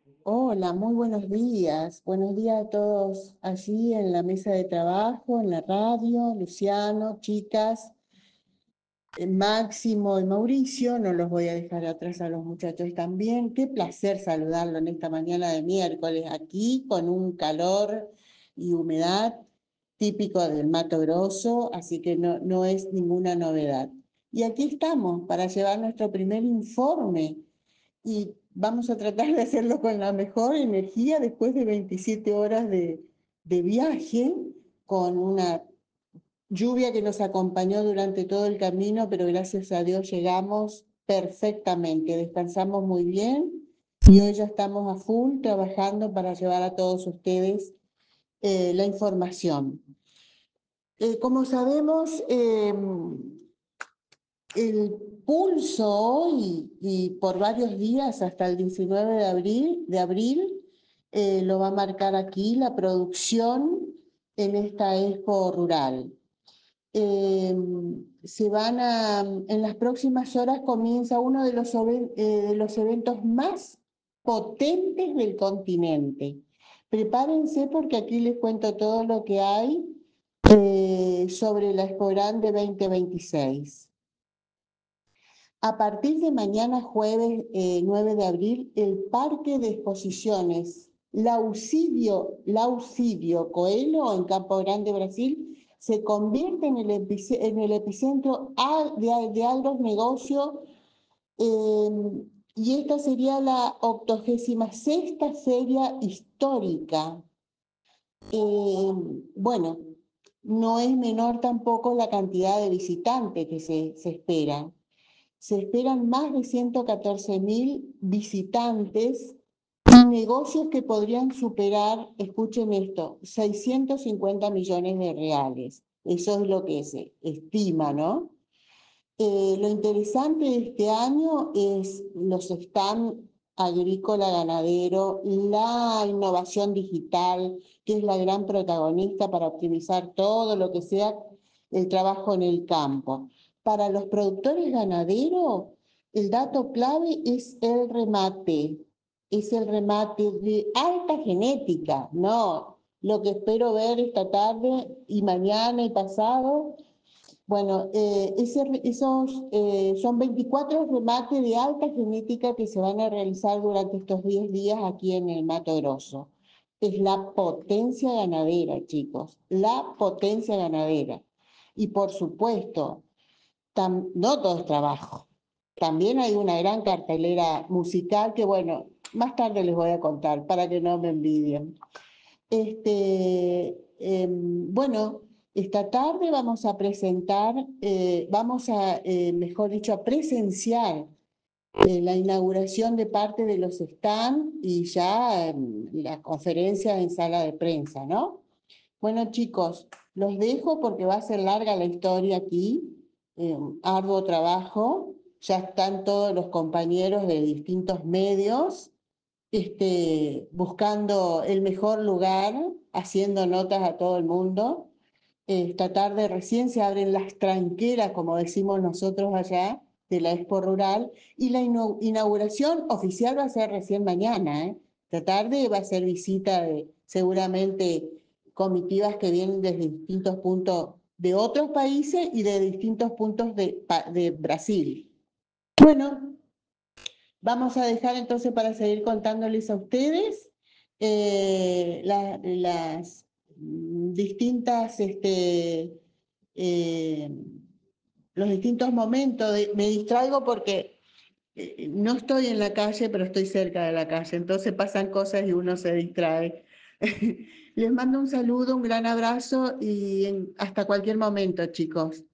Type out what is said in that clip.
Hola, muy buenos días. Buenos días a todos allí en la mesa de trabajo, en la radio, Luciano, chicas, Máximo y Mauricio. No los voy a dejar atrás a los muchachos también. Qué placer saludarlo en esta mañana de miércoles aquí con un calor y humedad típico del Mato Grosso, así que no es ninguna novedad. Y aquí estamos para llevar nuestro primer informe y vamos a tratar de hacerlo con la mejor energía después de 27 horas de viaje, con una lluvia que nos acompañó durante todo el camino, pero gracias a Dios llegamos perfectamente, descansamos muy bien y hoy ya estamos a full trabajando para llevar a todos ustedes la información. Como sabemos, el pulso hoy y por varios días hasta el 19 de abril lo va a marcar aquí la producción en esta expo rural. Eh, en las próximas horas comienza uno de los eventos más potentes del continente. Prepárense porque aquí les cuento todo lo que hay sobre la Expo Grande 2026. A partir de mañana jueves 9 de abril, el Parque de Exposiciones Laucidio Coelho en Campo Grande, Brasil, se convierte en el epicentro de altos negocios, eh, y esta sería la 86ª feria histórica. Eh, bueno, no es menor tampoco la cantidad de visitantes que se esperan. Se esperan más de 114.000 visitantes y negocios que podrían superar, escuchen esto, 650 millones de reales. Eso es lo que se estima, ¿no? Lo interesante de este año es los stands agrícola, ganadero, la innovación digital, que es la gran protagonista para optimizar todo lo que sea el trabajo en el campo. Para los productores ganaderos, el dato clave es el remate de alta genética, ¿no? Lo que espero ver esta tarde y mañana y pasado. Bueno, son 24 remates de alta genética que se van a realizar durante estos 10 días aquí en el Mato Grosso. Es la potencia ganadera, chicos, la potencia ganadera. Y por supuesto, no todo es trabajo. También hay una gran cartelera musical que, bueno, más tarde les voy a contar para que no me envidien. Bueno, esta tarde vamos a presentar, mejor dicho, a presenciar la inauguración de parte de los stands y ya la conferencia en sala de prensa, ¿no? Bueno, chicos, los dejo porque va a ser larga la historia aquí, arduo trabajo, ya están todos los compañeros de distintos medios buscando el mejor lugar, haciendo notas a todo el mundo. Esta tarde recién se abren las tranqueras, como decimos nosotros allá, de la Expo Rural, y la inauguración oficial va a ser recién mañana, ¿eh? Esta tarde va a ser visita de seguramente comitivas que vienen desde distintos puntos de otros países y de distintos puntos de Brasil. Bueno, vamos a dejar entonces para seguir contándoles a ustedes las distintas, eh, los distintos momentos. Me distraigo porque no estoy en la calle, pero estoy cerca de la calle, entonces pasan cosas y uno se distrae. Les mando un saludo, un gran abrazo y hasta cualquier momento, chicos.